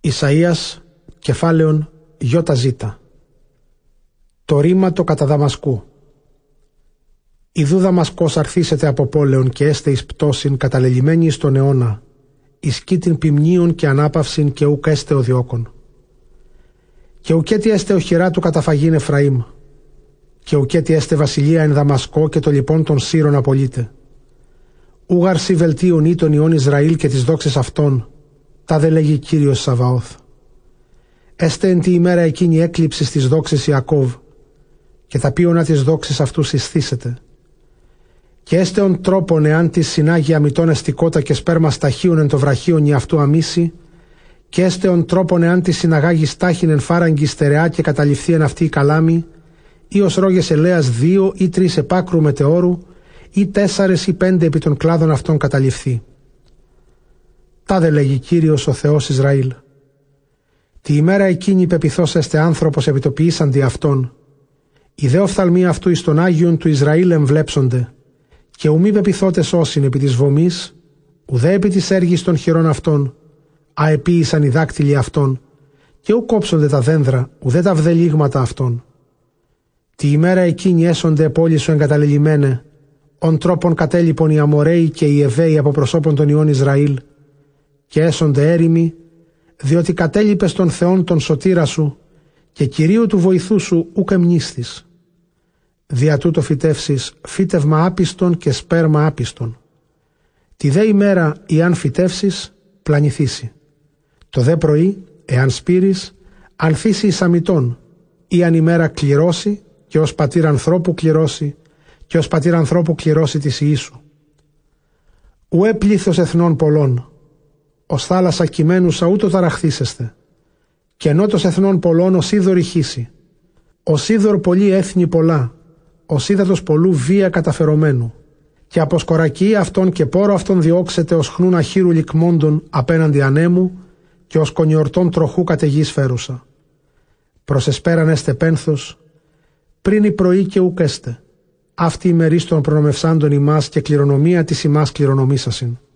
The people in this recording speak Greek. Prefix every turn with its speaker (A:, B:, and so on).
A: Ισαΐας, κεφάλαιον ΙΖ. Το ρήματο κατά Δαμασκού. Ιδού Δαμασκός αρθίσεται από πόλεων και έστε εις πτώσιν καταλελειμμένη εις τον αιώνα, εις κήτην ποιμνίων και ανάπαυσιν και ουκ έστε ο διώκον. Και ουκέτι έστε οχυρά του καταφαγήν Εφραήμ, και ουκέτι έστε βασιλεία εν Δαμασκό και το λοιπόν των Σύρων απολύτε. Ούγαρσι βελτίων ή των ιών Ισραήλ και τις δόξες αυτών, τα δε λέγει Κύριος Σαβαώθ. Έστε εν τη ημέρα εκείνη έκλειψης της δόξης Ιακώβ, και τα πίωνα της δόξης αυτούς εισθήσετε. Και έστε ον τρόπον εάν της συνάγει αμιτών εστικότα και σπέρμα σταχείων εν το βραχίον ή αυτού αμίση, και έστε ον τρόπον εάν της συναγάγει στάχην εν φάραγγι στερεά και καταληφθεί εν αυτή η καλάμη, ή ως ρόγες ελέας 2 ή 3 επάκρου μετεώρου, ή 4 ή 5 επί των κλάδων αυτών καταληφθεί. Τάδε λέγει Κύριος ο Θεός Ισραήλ. Τη ημέρα εκείνη πεποιθώς έστε άνθρωπος επιτοποιήσαν δι' αυτόν, οι δε οφθαλμοί αυτού εις τον Άγιον του Ισραήλ εμβλέψονται, και ουμή πεποιθώτες όσην επί της βομής, ουδέ επί της έργης των χειρών αυτών, αεπίησαν οι δάκτυλοι αυτών, και ου κόψονται τα δένδρα, ουδέ τα βδελίγματα αυτών. Τη ημέρα εκείνη έσονται πόλη σου εγκαταλελειμμένε, ον τρόπον κατέλειπον οι Αμοραίοι και οι Εβαίοι από προσώπων των ιών Ισραήλ, και έσονται έρημοι, διότι κατέλειπες των Θεών των σωτήρα σου, και Κυρίου του βοηθού σου ούκ εμνίσθης. Δια τούτο φυτεύσεις φύτευμα άπιστον και σπέρμα άπιστον. Τη δε ημέρα, εάν φυτεύσεις, πλανηθήσει. Το δε πρωί, εάν σπείρεις, ανθίσει εις αμιτών, ή αν ημέρα κληρώσει, και ως πατήρ ανθρώπου κληρώσει, και ως πατήρ ανθρώπου κληρώσει της Ιησού. Ουέ πλήθος εθνών πολλών, ως θάλασσα κειμένουσα ούτω ταραχθήσεστε, και νότος εθνών πολλών ως είδωρ ηχήσει, ως είδωρ πολλή έθνη πολλά, ως ύδατος πολλού βία καταφερωμένου, και από σκορακή αυτών και πόρο αυτών διώξετε ως χνούν αχύρου λικμόντων απέναντι ανέμου, και ως κονιορτών τροχού καταιγής φέρουσα. Προς εσπέραν έστε πένθος, πριν η πρωί και ουκ έστε, αυτή η μερής των προνομευσάντων ημάς και κληρονομία της ημάς κληρονομήσασιν.